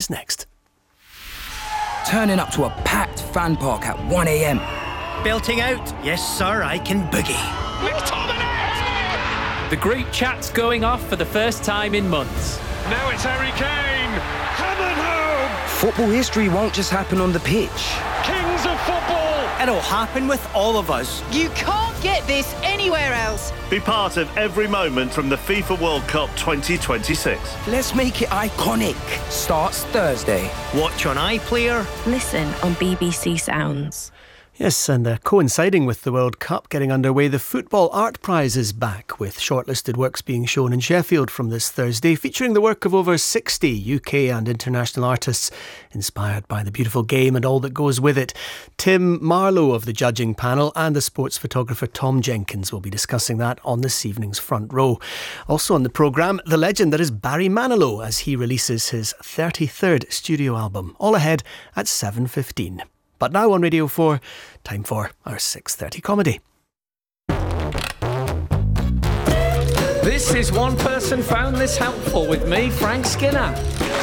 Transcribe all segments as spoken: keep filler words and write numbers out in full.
Next. Turning up to a packed fan park at one a.m. Belting out, yes sir, I can boogie. McTominay! The group chat's going off for the first time in months. Now it's Harry Kane. Hammered home. Football history won't just happen on the pitch. Kings of football. It'll happen with all of us. You can't get this anywhere else. Be part of every moment from the FIFA World Cup twenty twenty-six. Let's make it iconic. Starts Thursday. Watch on iPlayer. Listen on B B C Sounds. Yes, and uh, coinciding with the World Cup getting underway, the Football Art Prize is back, with shortlisted works being shown in Sheffield from this Thursday, featuring the work of over sixty U K and international artists inspired by the beautiful game and all that goes with it. Tim Marlowe of the judging panel and the sports photographer Tom Jenkins will be discussing that on this evening's Front Row. Also on the programme, the legend that is Barry Manilow as he releases his thirty-third studio album, all ahead at seven fifteen. But now on Radio four, time for our six thirty comedy. This is One Person Found This Helpful with me, Frank Skinner.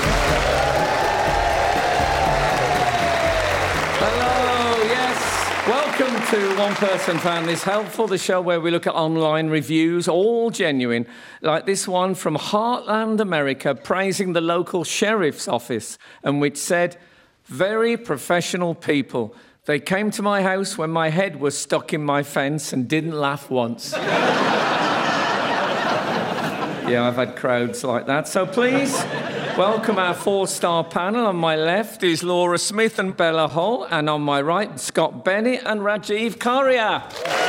Hello, yes. Welcome to One Person Found This Helpful, the show where we look at online reviews, all genuine, like this one from Heartland, America, praising the local sheriff's office, and which said, "Very professional people. They came to my house when my head was stuck in my fence and didn't laugh once." Yeah, I've had crowds like that. So please welcome our four-star panel. On my left is Laura Smith and Bella Hull, and on my right, Scott Bennett and Rajiv Karia.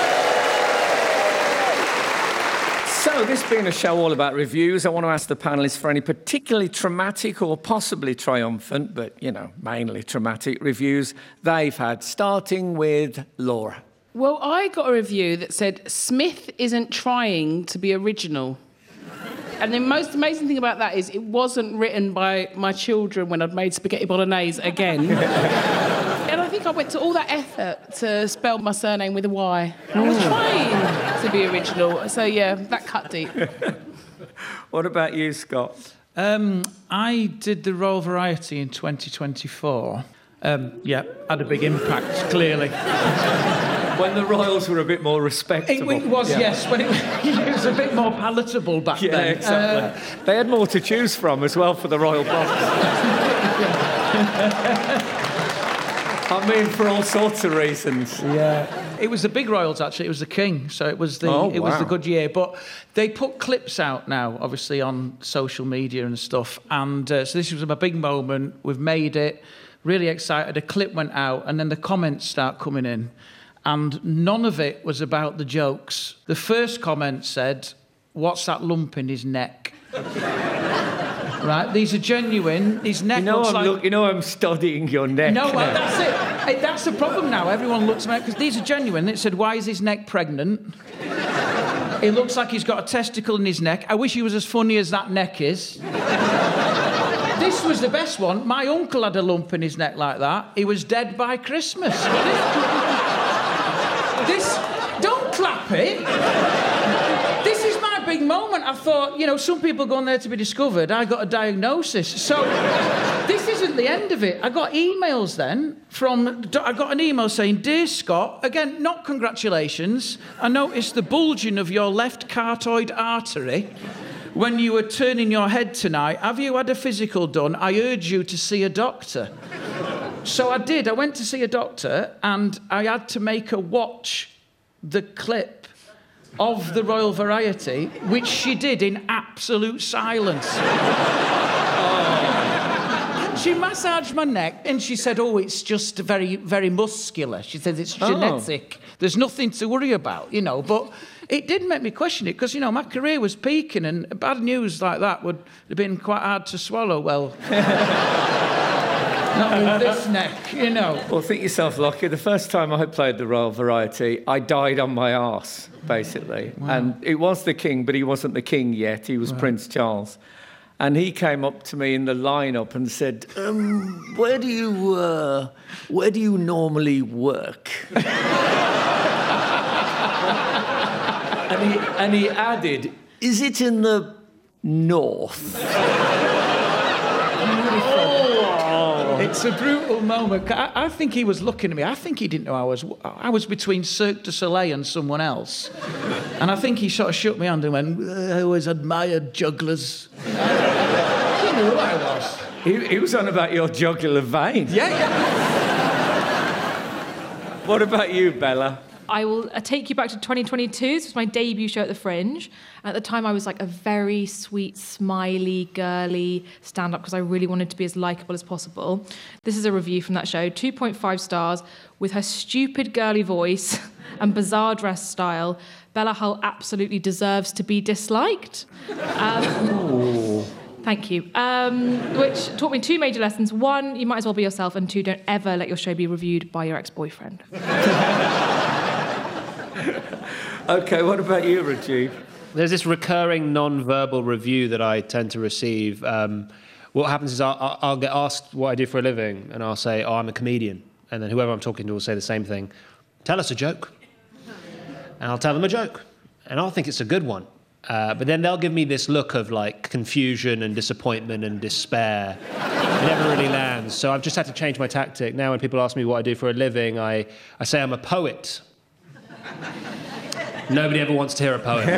So, this being a show all about reviews, I want to ask the panellists for any particularly traumatic or possibly triumphant, but, you know, mainly traumatic reviews they've had, starting with Laura. Well, I got a review that said, Smith isn't trying to be original. And the most amazing thing about that is it wasn't written by my children when I'd made spaghetti bolognese again. And I think I went to all that effort to spell my surname with a Y. I was trying to be original. So, yeah, that cut deep. What about you, Scott? Um, I did the Royal Variety in twenty twenty-four. Um, yeah, had a big impact, clearly. When the Royals were a bit more respectable. It, it was, yeah. Yes, when it, it was a bit more palatable back yeah, then. Exactly. Uh, they had more to choose from as well for the Royal Box. I mean, for all sorts of reasons. Yeah. It was the big Royals, actually. It was the King, so it was the oh, it wow. was the good year. But they put clips out now, obviously, on social media and stuff. And uh, so this was a big moment. We've made it. Really excited. A clip went out, and then the comments start coming in. And none of it was about the jokes. The first comment said, "What's that lump in his neck?" Right? These are genuine. His neck you know looks I'm like... Look, you know I'm studying your neck. No, well, that's it. Hey, that's the problem now. Everyone looks at me, because these are genuine. It said, "Why is his neck pregnant?" It looks like he's got a testicle in his neck. I wish he was as funny as that neck is. This was the best one. My uncle had a lump in his neck like that. He was dead by Christmas. This, don't clap it. This is my big moment. I thought, you know, some people go on there to be discovered. I got a diagnosis. So this isn't the end of it. I got emails then from, I got an email saying, "Dear Scott," again, not congratulations. "I noticed the bulging of your left carotid artery when you were turning your head tonight. Have you had a physical done? I urge you to see a doctor." So I did. I went to see a doctor, and I had to make her watch the clip of the Royal Variety, which she did in absolute silence. Oh. She massaged my neck, and she said, "Oh, it's just very, very muscular." She said, "It's genetic. Oh. There's nothing to worry about, you know." But it did make me question it, because, you know, my career was peaking, and bad news like that would have been quite hard to swallow. Well... Not with this neck, you know. Well, think yourself lucky. The first time I played the Royal Variety, I died on my arse, basically. Wow. And it was the King, but he wasn't the King yet. He was wow. Prince Charles. And he came up to me in the lineup and said, um, where do you, uh, where do you normally work? and, he, and he added, "Is it in the north?" Beautiful. It's a brutal moment. I, I think he was looking at me. I think he didn't know I was... I was between Cirque du Soleil and someone else. And I think he sort of shook my hand and went, I always admired jugglers. I didn't know who I was. He, he was on about your jugular vein. Yeah, yeah. What about you, Bella? I will uh, take you back to twenty twenty-two. This was my debut show at the Fringe. At the time, I was like a very sweet, smiley, girly stand-up because I really wanted to be as likeable as possible. This is a review from that show. two point five stars. With her stupid, girly voice and bizarre dress style, Bella Hull absolutely deserves to be disliked. Um, thank you. Um, which taught me two major lessons. One, you might as well be yourself. And two, don't ever let your show be reviewed by your ex-boyfriend. OK, what about you, Rajiv? There's this recurring non-verbal review that I tend to receive. Um, what happens is I'll, I'll get asked what I do for a living, and I'll say, oh, I'm a comedian. And then whoever I'm talking to will say the same thing. Tell us a joke. And I'll tell them a joke. And I'll think it's a good one. Uh, but then they'll give me this look of, like, confusion and disappointment and despair. It never really lands. So I've just had to change my tactic. Now when people ask me what I do for a living, I, I say I'm a poet. Nobody ever wants to hear a poem.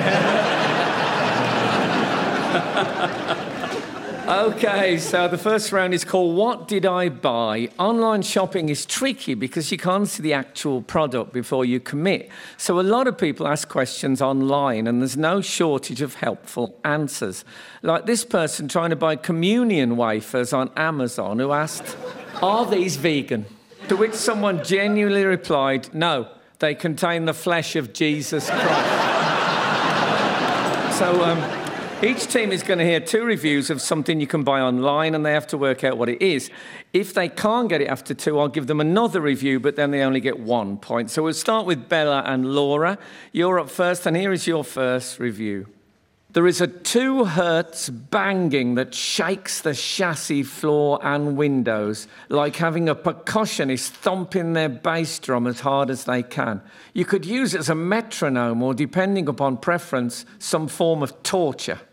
OK, so the first round is called What Did I Buy? Online shopping is tricky because you can't see the actual product before you commit. So a lot of people ask questions online and there's no shortage of helpful answers. Like this person trying to buy communion wafers on Amazon who asked, are these vegan? To which someone genuinely replied, no. They contain the flesh of Jesus Christ. So um, each team is going to hear two reviews of something you can buy online and they have to work out what it is. If they can't get it after two, I'll give them another review, but then they only get one point. So we'll start with Bella and Laura. You're up first, and here is your first review. There is a two hertz banging that shakes the chassis floor and windows, like having a percussionist thumping their bass drum as hard as they can. You could use it as a metronome or, depending upon preference, some form of torture.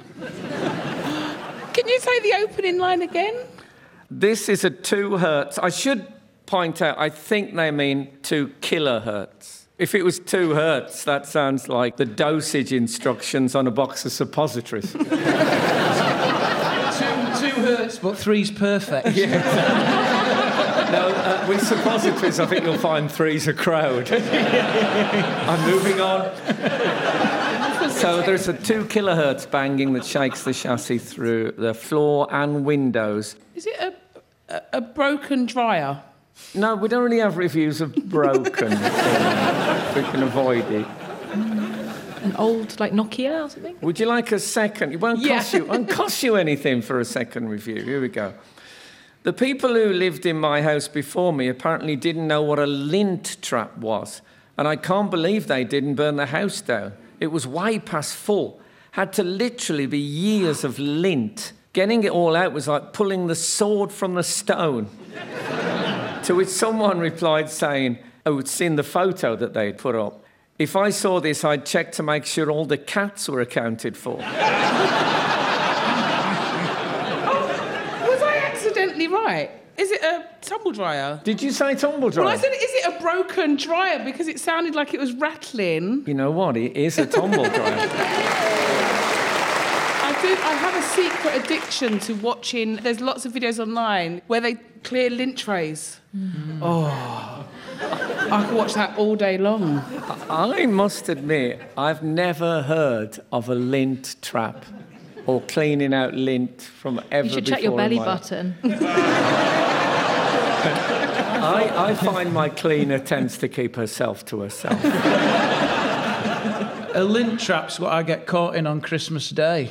Can you say the opening line again? This is a two hertz. I should point out, I think they mean two kilohertz. If it was two hertz, that sounds like the dosage instructions on a box of suppositories. two, two hertz, but three's perfect. Yeah. No, uh, with suppositories, I think you'll find three's a crowd. I'm moving on. So there's a two kilohertz banging that shakes the chassis through the floor and windows. Is it a, a, a broken dryer? No, we don't really have reviews of broken. If we can avoid it. An old, like, Nokia or something? Would you like a second? It won't Yeah. cost you, won't cost you anything for a second review. Here we go. The people who lived in my house before me apparently didn't know what a lint trap was. And I can't believe they didn't burn the house down. It was way past full. Had to literally be years of lint. Getting it all out was like pulling the sword from the stone. To which someone replied saying, oh, it's in the photo that they'd put up. If I saw this, I'd check to make sure all the cats were accounted for. Oh, was I accidentally right? Is it a tumble dryer? Did you say tumble dryer? Well, I said, is it a broken dryer? Because it sounded like it was rattling. You know what? It is a tumble dryer. I did. I have a secret addiction to watching. There's lots of videos online where they clear lint trays. Mm. Oh, I could watch that all day long. I must admit, I've never heard of a lint trap or cleaning out lint from ever before. You should check your belly button. I, I find my cleaner tends to keep herself to herself. A lint trap's what I get caught in on Christmas Day.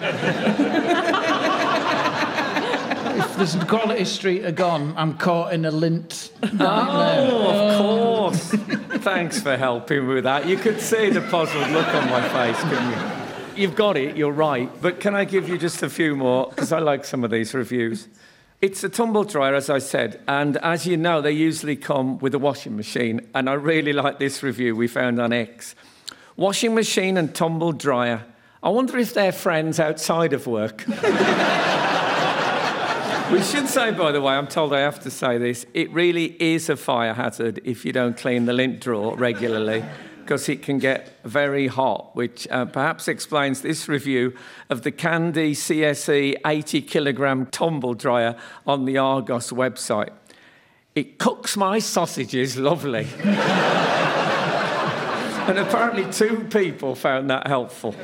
If there's Quality Street are gone, I'm caught in a lint nightmare. Oh, of course. Thanks for helping with that. You could see the puzzled look on my face, couldn't you? You've got it, you're right. But can I give you just a few more? Because I like some of these reviews. It's a tumble dryer, as I said, and as you know, they usually come with a washing machine, and I really like this review we found on X. Washing machine and tumble dryer. I wonder if they're friends outside of work. We should say, by the way, I'm told I have to say this, it really is a fire hazard if you don't clean the lint drawer regularly, because it can get very hot, which uh, perhaps explains this review of the Candy C S E eighty kilogram tumble dryer on the Argos website. It cooks my sausages lovely. And apparently two people found that helpful.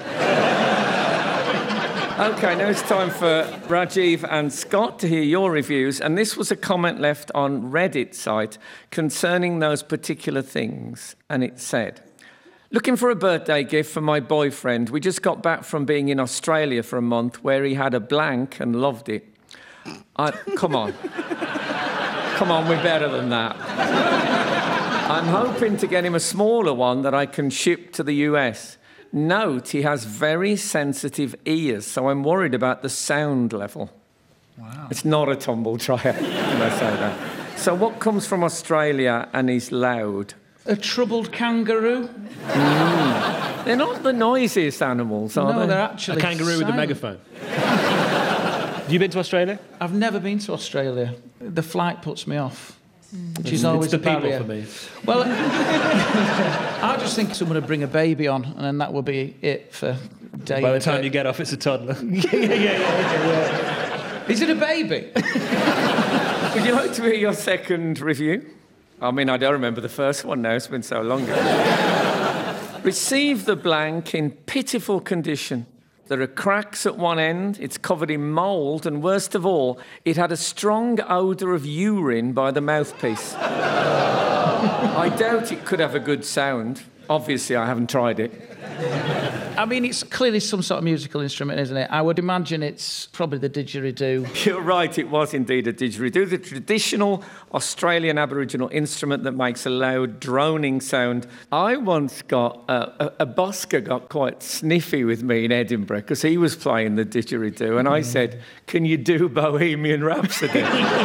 OK, now it's time for Rajiv and Scott to hear your reviews. And this was a comment left on Reddit site concerning those particular things. And it said, looking for a birthday gift for my boyfriend. We just got back from being in Australia for a month where he had a blank and loved it. I, come on. Come on, we're better than that. I'm hoping to get him a smaller one that I can ship to the U S. Note, he has very sensitive ears, so I'm worried about the sound level. Wow. It's not a tumble dryer, can I say that? So what comes from Australia and is loud? A troubled kangaroo. Mm. They're not the noisiest animals, are no, they? No, they're actually a kangaroo silent. with a megaphone. Have you been to Australia? I've never been to Australia. The flight puts me off. Mm. Which is always it's the a barrier. people for me. Well, I just think someone would bring a baby on, and then that would be it for days. By the time you get off, it's a toddler. yeah, yeah, yeah, yeah. Is it a baby? Would you like to hear your second review? I mean, I don't remember the first one now. It's been so long ago. Receive the blank in pitiful condition. There are cracks at one end, it's covered in mould, and worst of all, it had a strong odour of urine by the mouthpiece. I doubt it could have a good sound. Obviously, I haven't tried it. I mean, it's clearly some sort of musical instrument, isn't it? I would imagine it's probably the didgeridoo. You're right, it was indeed a didgeridoo, the traditional Australian Aboriginal instrument that makes a loud, droning sound. I once got, uh, a, a busker got quite sniffy with me in Edinburgh because he was playing the didgeridoo, and I said, can you do Bohemian Rhapsody?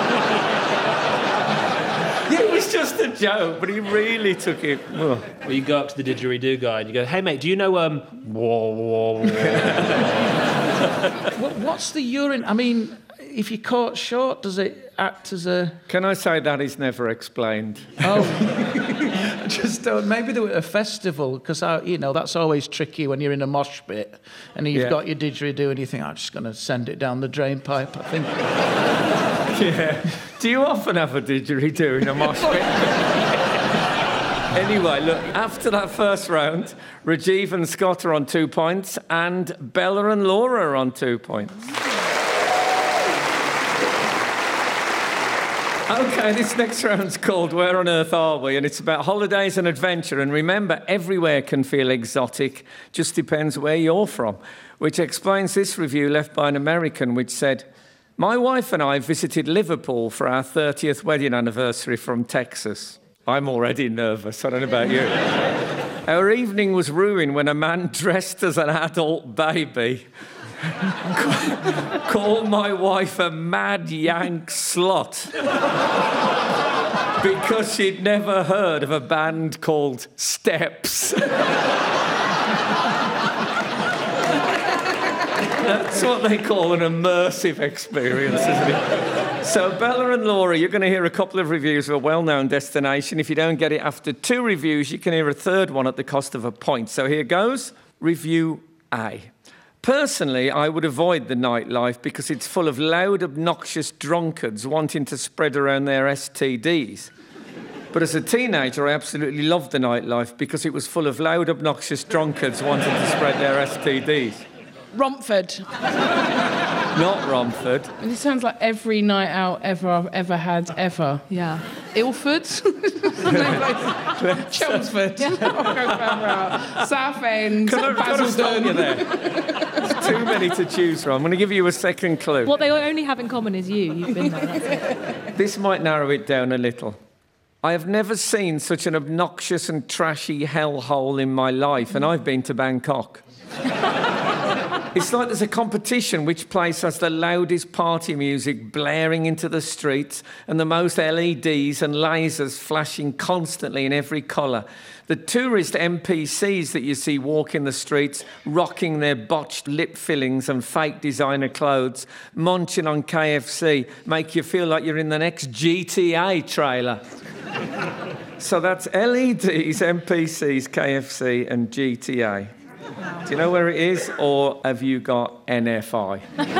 It was just a joke, but he really took it. Oh. Well, you go up to the didgeridoo guy and you go, hey, mate, do you know... Um... Whoa, whoa, whoa. What's the urine? I mean, if you're caught short, does it act as a... Can I say that is never explained? Oh, I just don't... Maybe they were at a festival, because, you know, that's always tricky when you're in a mosh pit and you've yeah. got your didgeridoo and you think, I'm just going to send it down the drain pipe, I think... Yeah. Do you often have a didgeridoo in a mosh pit? Anyway, look, after that first round, Rajiv and Scott are on two points and Bella and Laura are on two points. OK, this next round's called Where on Earth Are We? And it's about holidays and adventure. And remember, everywhere can feel exotic, just depends where you're from. Which explains this review left by an American which said, my wife and I visited Liverpool for our thirtieth wedding anniversary from Texas. I'm already nervous, I don't know about you. Our evening was ruined when a man dressed as an adult baby called my wife a mad yank slut because she'd never heard of a band called Steps. That's what they call an immersive experience, isn't it? So, Bella and Laura, you're going to hear a couple of reviews of a well-known destination. If you don't get it after two reviews, you can hear a third one at the cost of a point. So here goes. Review A. Personally, I would avoid the nightlife because it's full of loud, obnoxious drunkards wanting to spread around their S T Ds. But as a teenager, I absolutely loved the nightlife because it was full of loud, obnoxious drunkards wanting to spread their S T Ds. Romford. Not Romford. This sounds like every night out ever I've ever had, ever. Yeah. Ilford. Chelmsford. Southend. Can I, Basildon. You there? There's too many to choose from. I'm going to give you a second clue. What they only have in common is you. You've been there. That's it. This might narrow it down a little. I have never seen such an obnoxious and trashy hellhole in my life, and I've been to Bangkok. It's like there's a competition which place has the loudest party music blaring into the streets and the most L E Ds and lasers flashing constantly in every colour. The tourist N P Cs that you see walking the streets, rocking their botched lip fillings and fake designer clothes, munching on K F C, make you feel like you're in the next G T A trailer. So that's L E Ds, N P Cs, K F C and G T A. Do you know where it is, or have you got N F I?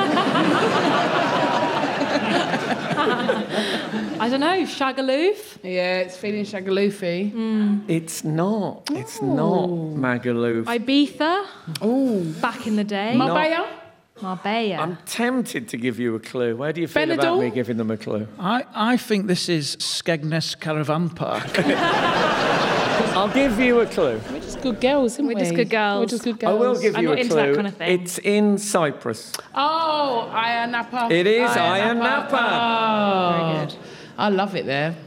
I don't know, Shagaloof? Yeah, it's feeling Shagaloofy. Mm. It's not. It's not Magaluf. Ibiza? Oh. Back in the day. Marbella? Marbella. I'm tempted to give you a clue. Where do you feel about Benidorm? me giving them a clue? I, I think this is Skegness Caravan Park. I'll give you a clue. We're just good girls, isn't we? We're just good girls. We're just good I girls. will give I'm you not a into clue. that kind of thing. It's in Cyprus. Oh, Ayia Napa. It is Ayia Ayia Napa. Oh. Very good. I love it there.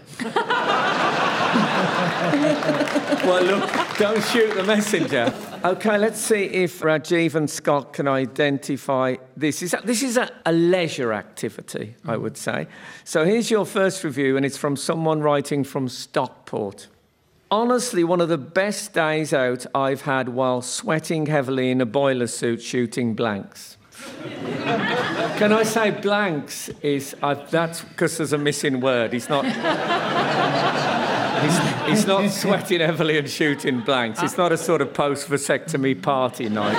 Well, look, don't shoot the messenger. OK, let's see if Rajiv and Scott can identify this. Is This is a, a leisure activity, I would say. So here's your first review, and it's from someone writing from Stockport. Honestly, one of the best days out I've had while sweating heavily in a boiler suit shooting blanks. Can I say blanks is... I've, that's because there's a missing word. He's not... He's, he's not sweating heavily and shooting blanks. It's not a sort of post-vasectomy party night.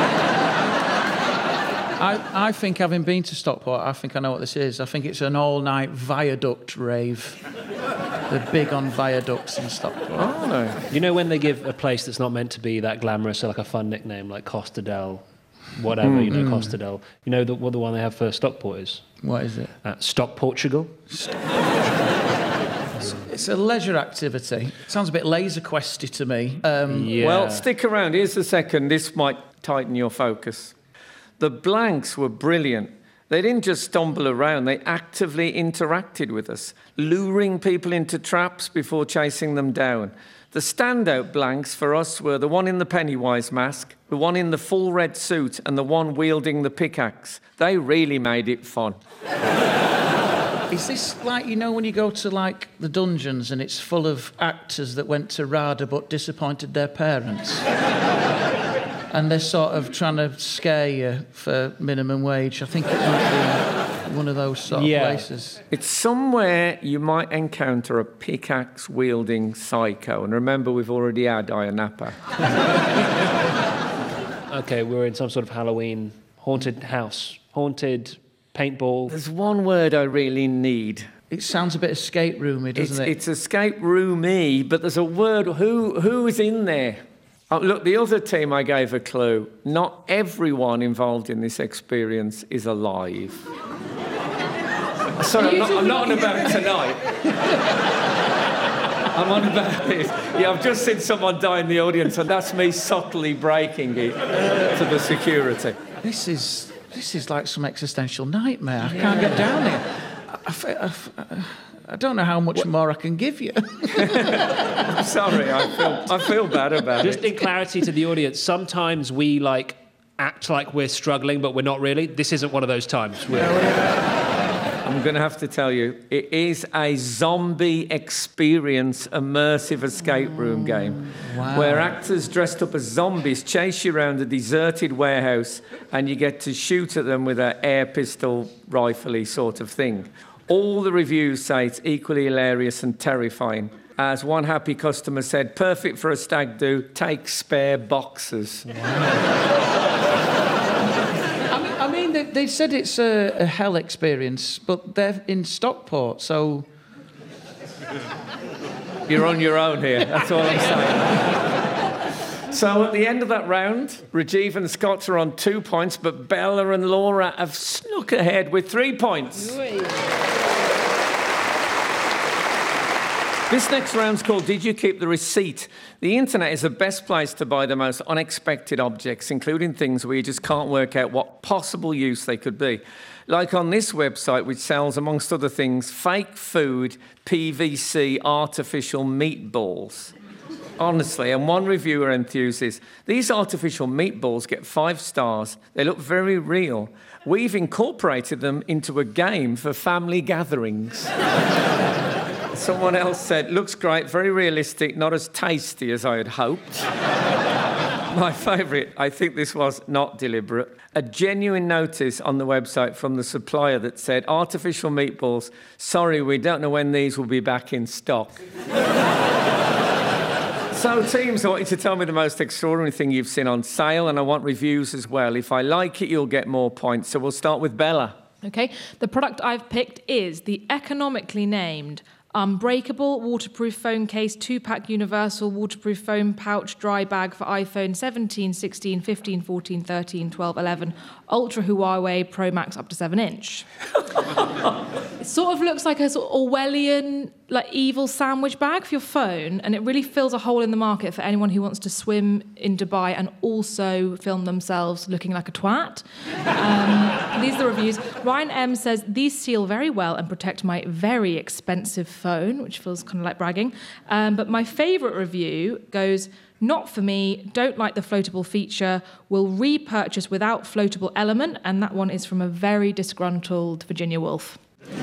I, I think, having been to Stockport, I think I know what this is. I think it's an all-night viaduct rave. They're big on viaducts in Stockport. Oh, no. You know when they give a place that's not meant to be that glamorous, so like a fun nickname, like Costa del... whatever, mm, you know, mm. Costa del... You know the, what the one they have for Stockport is? What is it? Uh, Stock Portugal. Stock It's a leisure activity. Sounds a bit laser questy to me. Um, yeah. Well, stick around. Here's the second. This might tighten your focus. The blanks were brilliant. They didn't just stumble around. They actively interacted with us, luring people into traps before chasing them down. The standout blanks for us were the one in the Pennywise mask, the one in the full red suit, and the one wielding the pickaxe. They really made it fun. Is this like, you know, when you go to, like, the dungeons and it's full of actors that went to RADA but disappointed their parents? And they're sort of trying to scare you for minimum wage. I think it might be one of those sort of yeah. places. It's somewhere you might encounter a pickaxe-wielding psycho. And remember, we've already had Ayia Napa. OK, we're in some sort of Halloween haunted house. Haunted... paintball. There's one word I really need. It sounds a bit escape roomy, doesn't it's, it? It's escape roomy, but there's a word. Who who is in there? Oh, look, the other team I gave a clue. Not everyone involved in this experience is alive. Sorry, I'm not, I'm not on about tonight. I'm on about this. Yeah, I've just seen someone die in the audience, and that's me subtly breaking it to the security. This is... This is like some existential nightmare. I can't get down here. I, I, I, I don't know how much what? more I can give you. I'm sorry, I feel, I feel bad about Just it. Just in clarity to the audience, sometimes we, like, act like we're struggling, but we're not really. This isn't one of those times. We're... I'm going to have to tell you, it is a zombie experience immersive escape room game wow. where actors dressed up as zombies chase you around a deserted warehouse and you get to shoot at them with an air pistol rifle-y sort of thing. All the reviews say it's equally hilarious and terrifying. As one happy customer said, perfect for a stag do, take spare boxes. Wow. I mean, they, they said it's a, a hell experience, but they're in Stockport, so... You're on your own here, that's all I'm saying. So at the end of that round, Rajiv and Scott are on two points, but Bella and Laura have snuck ahead with three points. This next round's called Did You Keep the Receipt? The internet is the best place to buy the most unexpected objects, including things where you just can't work out what possible use they could be. Like on this website, which sells, amongst other things, fake food, P V C, artificial meatballs. Honestly, and one reviewer enthuses, these artificial meatballs get five stars. They look very real. We've incorporated them into a game for family gatherings. Someone else said, looks great, very realistic, not as tasty as I had hoped. My favourite, I think this was not deliberate, a genuine notice on the website from the supplier that said, artificial meatballs, sorry, we don't know when these will be back in stock. So, teams, I want you to tell me the most extraordinary thing you've seen on sale, and I want reviews as well. If I like it, you'll get more points. So we'll start with Bella. Okay, the product I've picked is the economically named Unbreakable Waterproof Phone Case two-pack Universal Waterproof Phone Pouch Dry Bag for iPhone seventeen, sixteen, fifteen, fourteen, thirteen, twelve, eleven, Ultra Huawei Pro Max up to seven inch. It sort of looks like a sort of Orwellian, like evil sandwich bag for your phone, and it really fills a hole in the market for anyone who wants to swim in Dubai and also film themselves looking like a twat. Um, these are the reviews. Ryan M says, these seal very well and protect my very expensive phone, which feels kind of like bragging. Um, but my favourite review goes, not for me, don't like the floatable feature, will repurchase without floatable element, and that one is from a very disgruntled Virginia Woolf.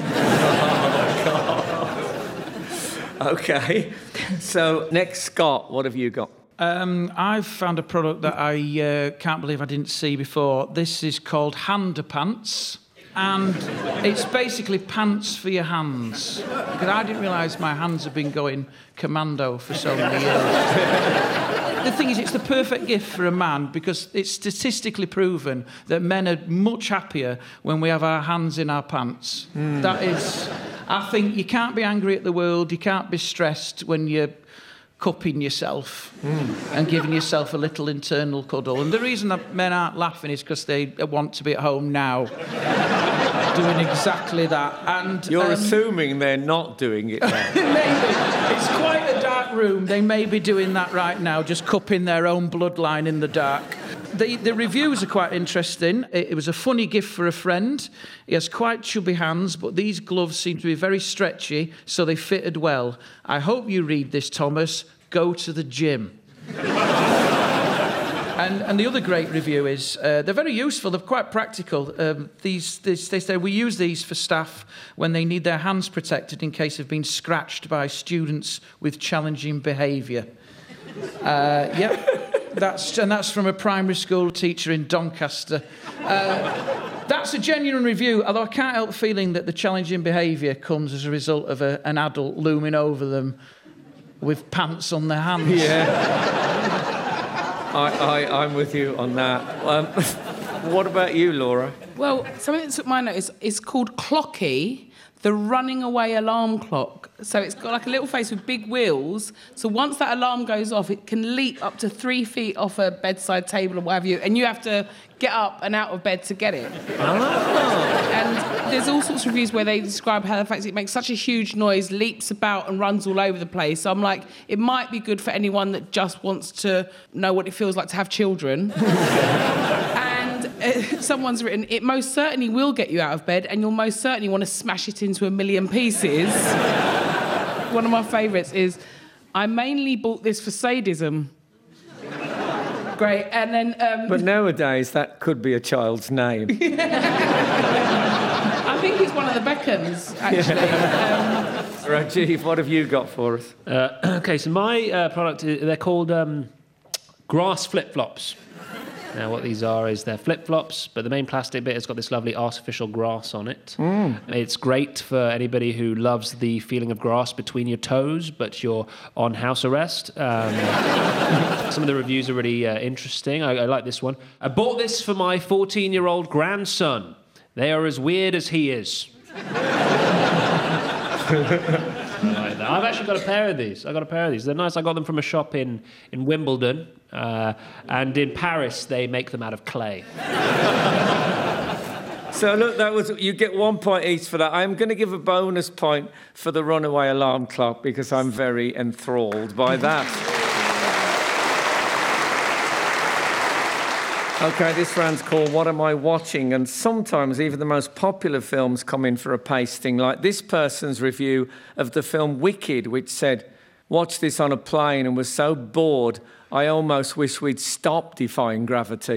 OK. So, next, Scott, what have you got? Um, I've found a product that I uh, can't believe I didn't see before. This is called Handapants, and it's basically pants for your hands. Because I didn't realise my hands have been going commando for so many years. The thing is, it's the perfect gift for a man because it's statistically proven that men are much happier when we have our hands in our pants. Mm. That is, I think you can't be angry at the world, you can't be stressed when you're cupping yourself mm. and giving yourself a little internal cuddle. And the reason that men aren't laughing is because they want to be at home now doing exactly that. And You're um, assuming they're not doing it now. Maybe. It's quite a dark room. They may be doing that right now, just cupping their own bloodline in the dark. The, the reviews are quite interesting. It, it was a funny gift for a friend. He has quite chubby hands, but these gloves seem to be very stretchy, so they fitted well. I hope you read this, Thomas. Go to the gym. And, and the other great review is, uh, they're very useful, they're quite practical. Um, these, these, they say, we use these for staff when they need their hands protected in case of being scratched by students with challenging behaviour. Uh, yep, that's, and that's from a primary school teacher in Doncaster. Uh, that's a genuine review, although I can't help feeling that the challenging behaviour comes as a result of a, an adult looming over them with pants on their hands. Yeah. I, I, I'm with you on that. Um, what about you, Laura? Well, something that took my notice is called Clocky, the running away alarm clock. So it's got like a little face with big wheels. So once that alarm goes off, it can leap up to three feet off a bedside table or what have you, and you have to get up and out of bed to get it. Oh. And there's all sorts of reviews where they describe how the fact it makes such a huge noise, leaps about and runs all over the place. So I'm like, it might be good for anyone that just wants to know what it feels like to have children. And uh, someone's written, it most certainly will get you out of bed and you'll most certainly want to smash it into a million pieces. One of my favourites is, I mainly bought this for sadism. Great, and then... Um... But nowadays, that could be a child's name. I think it's one of the Beckhams, actually. Yeah. Um... Rajiv, what have you got for us? Uh, OK, so my uh, product, they're called um, grass flip-flops. Now, what these are is they're flip-flops, but the main plastic bit has got this lovely artificial grass on it. Mm. It's great for anybody who loves the feeling of grass between your toes, but you're on house arrest. Um, some of the reviews are really uh, interesting. I, I like this one. I bought this for my fourteen-year-old grandson. They are as weird as he is. Like that. I've actually got a pair of these. I got a pair of these. They're nice. I got them from a shop in, in Wimbledon, uh, and in Paris they make them out of clay. So look, that was you get one point each for that. I'm going to give a bonus point for the runaway alarm clock because I'm very enthralled by that. OK, this round's called What Am I Watching? And sometimes even the most popular films come in for a pasting, like this person's review of the film Wicked, which said, Watched this on a plane and was so bored, I almost wish we'd stopped defying gravity.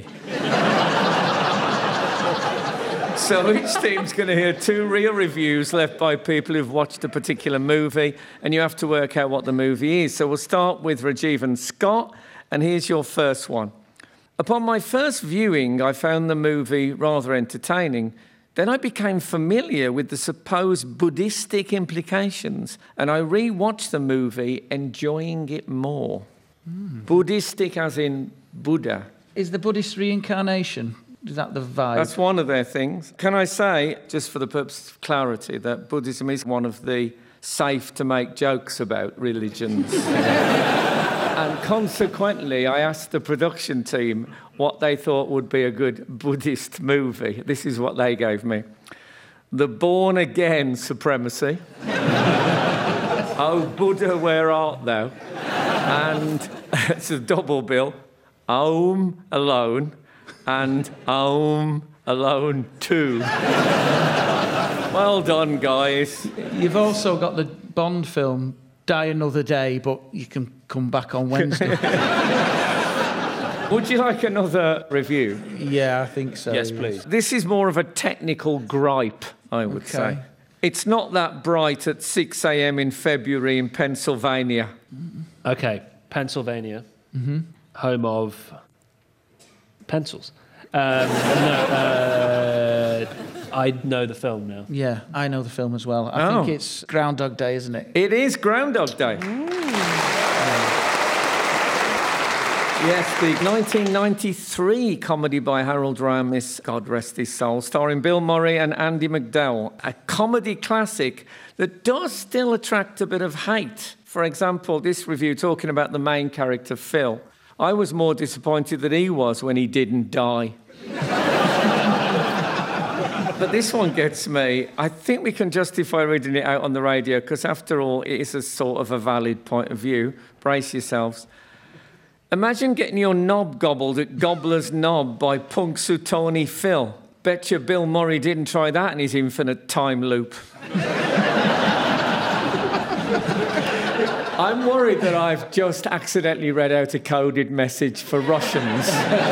So each team's going to hear two real reviews left by people who've watched a particular movie, and you have to work out what the movie is. So we'll start with Rajiv and Scott, and here's your first one. Upon my first viewing, I found the movie rather entertaining. Then I became familiar with the supposed Buddhistic implications, and I re-watched the movie, enjoying it more. Mm. Buddhistic as in Buddha. Is the Buddhist reincarnation? Is that the vibe? That's one of their things. Can I say, just for the purpose of clarity, that Buddhism is one of the safe to make jokes about religions. And consequently, I asked the production team what they thought would be a good Buddhist movie. This is what they gave me. The Born Again Supremacy. Oh, Buddha, where art thou? And it's a double bill. Home Alone. And Home Alone two. Well done, guys. You've also got the Bond film, Die Another Day, but you can come back on Wednesday. Would you like another review? Yeah, I think so. Yes, please. This is more of a technical gripe, I would Okay. say. It's not that bright at six a.m. in February in Pennsylvania. Okay, Pennsylvania, mm-hmm. home of pencils. Um, no, uh, I know the film now. Yeah, I know the film as well. I Oh. think it's Groundhog Day, isn't it? It is Groundhog Day. Yes, the nineteen ninety-three comedy by Harold Ramis, God rest his soul, starring Bill Murray and Andie MacDowell. A comedy classic that does still attract a bit of hate. For example, this review talking about the main character, Phil. I was more disappointed than he was when he didn't die. But this one gets me. I think we can justify reading it out on the radio because, after all, it is a sort of a valid point of view. Brace yourselves. Imagine getting your knob gobbled at Gobbler's Knob by Punxsutawney Phil. Betcha Bill Murray didn't try that in his infinite time loop. I'm worried that I've just accidentally read out a coded message for Russians.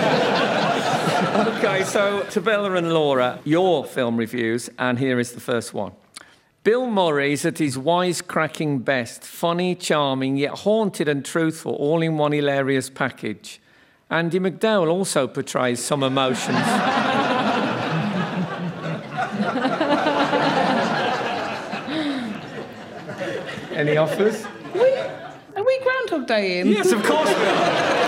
OK, so to Bella and Laura, your film reviews, and here is the first one. Bill Murray's at his wisecracking best, funny, charming, yet haunted and truthful, all in one hilarious package. Andie MacDowell also portrays some emotions. Any offers? Are we, are we Groundhog Day in? Yes, of course we are.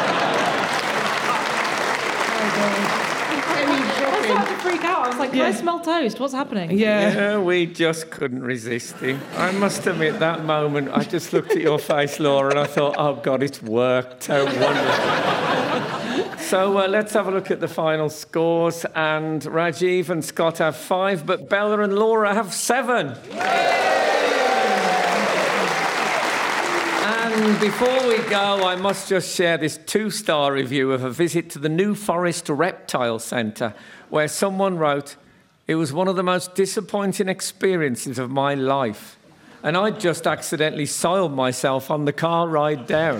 I started to freak out. I was like, can Yeah. I smell toast? What's happening? Yeah. Yeah, we just couldn't resist him. I must admit, that moment, I just looked at your face, Laura, and I thought, oh, God, it's worked. How wonderful. So uh, let's have a look at the final scores. And Rajiv and Scott have five, but Bella and Laura have seven. And before we go, I must just share this two-star review of a visit to the New Forest Reptile Centre, where someone wrote, it was one of the most disappointing experiences of my life. And I just accidentally soiled myself on the car ride down.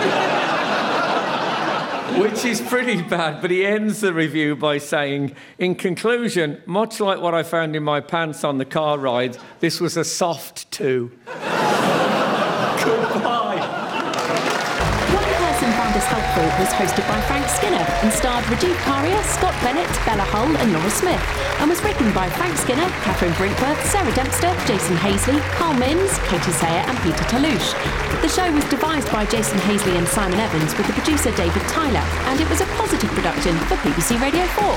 Which is pretty bad, but he ends the review by saying, in conclusion, much like what I found in my pants on the car ride, this was a soft two. Found Us Helpful was hosted by Frank Skinner and starred Rajiv Karia, Scott Bennett, Bella Hull and Laura Smith, and was written by Frank Skinner, Catherine Brinkworth, Sarah Dempster, Jason Hazley, Carl Minns, Katie Sayer and Peter Talouche. The show was devised by Jason Hazley and Simon Evans with the producer David Tyler, and it was a positive production for B B C Radio four.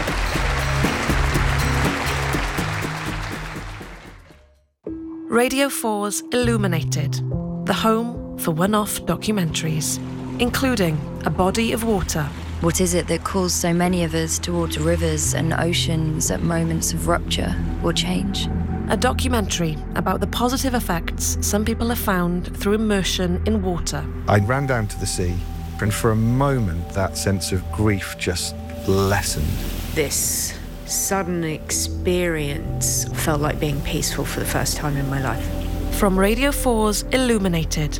Radio four's Illuminated, the home for one-off documentaries, including A Body of Water. What is it that calls so many of us towards rivers and oceans at moments of rupture or change? A documentary about the positive effects some people have found through immersion in water. I ran down to the sea, and for a moment that sense of grief just lessened. This sudden experience felt like being peaceful for the first time in my life. From Radio four's Illuminated,